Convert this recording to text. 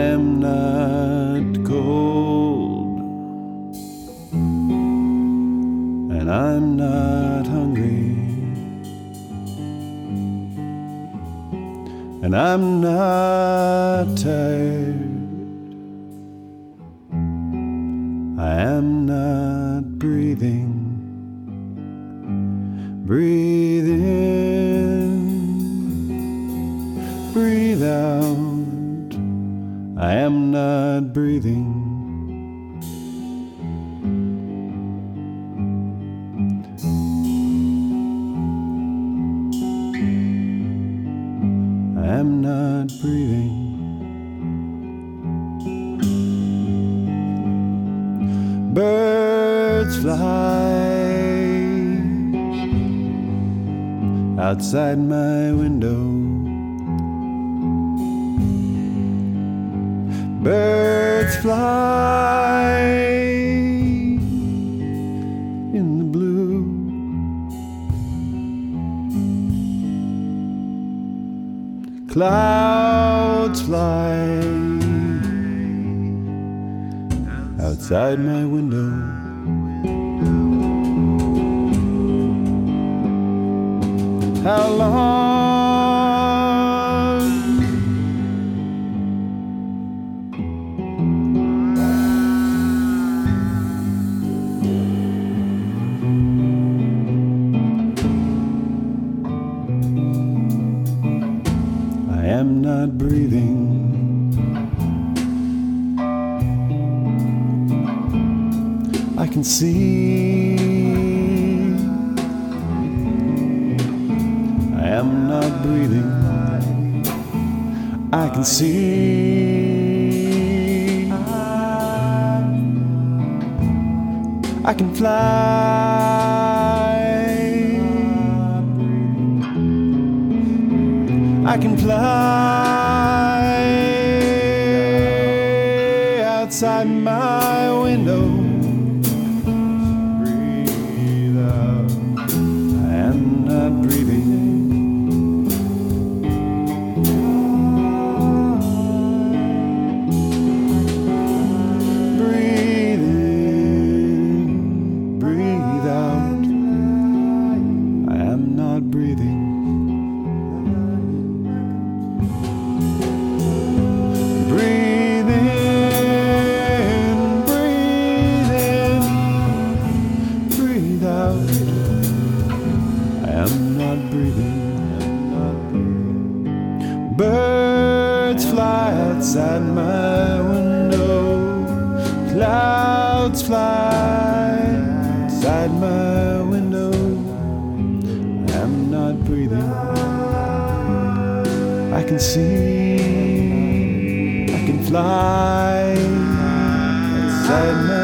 am not cold, and I'm not hungry, and I'm not tired. I am not breathing. Breathe in, breathe out. I am not breathing. I am not breathing. Birds fly outside my window. Birds fly in the blue. Clouds fly outside my window. How long I am not breathing. I can see I am not breathing. I can see I can fly. I can fly outside my window. Breathe out. I am not breathing. Birds fly outside my window. Clouds fly outside my window. I'm not breathing. I can see, I can fly outside my